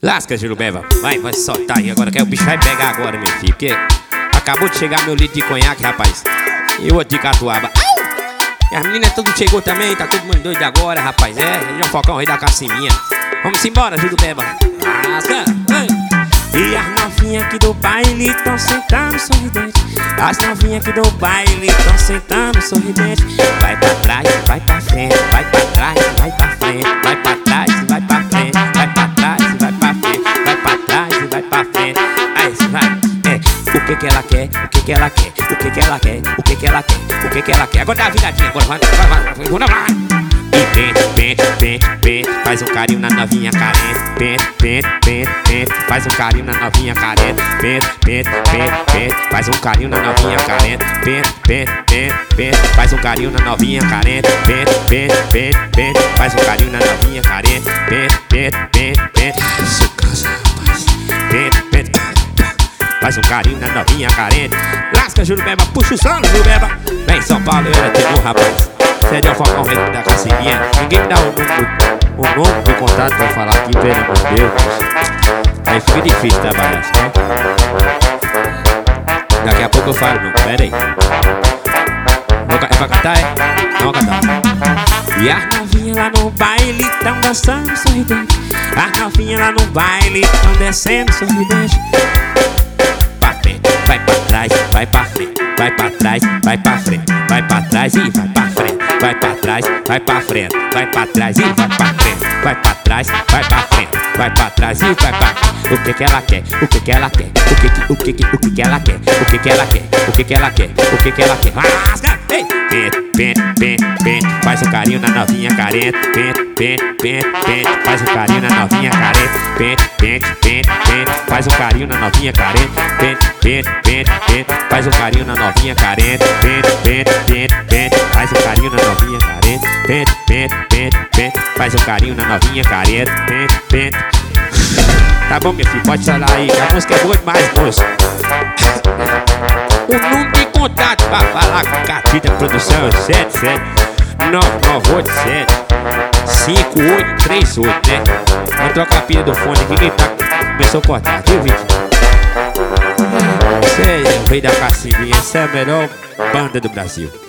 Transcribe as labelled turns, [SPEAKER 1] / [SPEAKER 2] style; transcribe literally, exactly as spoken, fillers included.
[SPEAKER 1] Lasca, Jurubeba. Vai, vai soltar aí agora, que o bicho vai pegar agora, meu filho. Porque acabou de chegar meu litro de conhaque, rapaz. E o outro de catuaba. E as meninas tudo chegou também, tá todo mundo doido agora, rapaz. É, João Falcão, rei da Caciminha. Vamos embora, Jurubeba. Lasca, vai. E as novinhas aqui do baile tão sentando sorridente. As novinhas aqui do baile tão sentando sorridente. Vai pra trás, vai pra frente, vai pra trás, vai pra frente, vai pra trás, vai pra frente, vai pra trás, vai pra frente, vai pra trás e vai pra frente. Aí você vai, é, o que que ela quer, o que que ela quer, o que que ela quer, o que que ela quer, o que que ela quer. Agora dá uma viradinha, agora vai, vai, vai, agora vai. E pente, pente, pente, pente, faz um carinho na novinha carente. Pente, pente, pente, pente, faz um carinho na novinha carente. Pente, pente, pente, pente, faz um carinho na novinha carente. Pente, pente, pente, pente, faz um carinho na novinha carente. Pente, pente, pente, pente, faz um carinho na novinha carente. Pente, pente, pente, pente, se casa, rapaz. Pente, pente, faz um carinho na novinha carente. Lasca, Jurubeba, puxa o sono, Jurubeba. Vem São Paulo, eu era teu rapaz. Você é de Falcão, rei da Caciminha. Ninguém me dá o número, o número de contato pra falar aqui, pelo amor de Deus. Aí fica difícil trabalhar, né? Daqui a pouco eu falo, não, pera aí. É pra cantar, é? Não, cantar. E as novinhas lá no baile tão dançando sorridente. As novinhas lá no baile tão descendo sorridente. Pra frente, vai pra trás, vai pra frente, vai pra trás, vai pra frente, vai pra trás e vai pra frente. Vai pra trás, vai pra frente, vai pra trás e vai pra frente. Vai pra trás, vai pra frente, vai pra trás e vai pra frente. O que que ela quer? O que que ela quer? O que que, o que que, o que que ela quer? O que que ela quer? O que que ela quer? O que que ela quer? Rasga! Ei! Pente, pente, pente, pente, faz um carinho na novinha carente. Pente, pente, pente, pente, faz um carinho na novinha carente. Pente, pente, pente, pente, faz um carinho na novinha carente. Pente, pente, pente, pente, faz um carinho na novinha carente. Pente, pente, pente, pente, faz um carinho na novinha carente. Pente, pente, pente, pente, faz um carinho na novinha carente. Pente, pente. Tá bom, meu filho, pode falar aí, que a música é boa demais, moço. O número de contato pra falar com Catita Produção é sete sete nove nove oito sete cinco oito três oito, né? Vou trocar a pilha do fone aqui que tá começou a cortar, viu, Vitor? Você é o rei da Caciminha, essa é a melhor banda do Brasil.